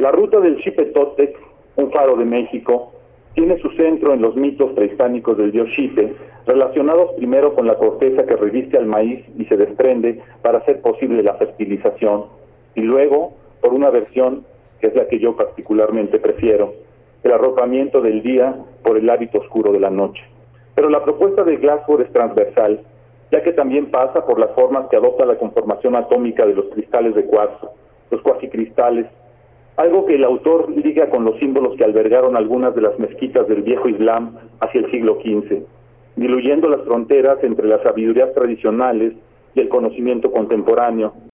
La ruta del Xipetotec, un faro de México, tiene su centro en los mitos prehispánicos del dios Xipe, relacionados primero con la corteza que reviste al maíz y se desprende para hacer posible la fertilización, y luego por una versión que es la que yo particularmente prefiero, el arropamiento del día por el hábito oscuro de la noche. Pero la propuesta de Glassford es transversal, ya que también pasa por las formas que adopta la conformación atómica de los cristales de cuarzo, los cuasicristales, algo que el autor liga con los símbolos que albergaron algunas de las mezquitas del viejo Islam hacia el siglo XV, diluyendo las fronteras entre las sabidurías tradicionales y el conocimiento contemporáneo,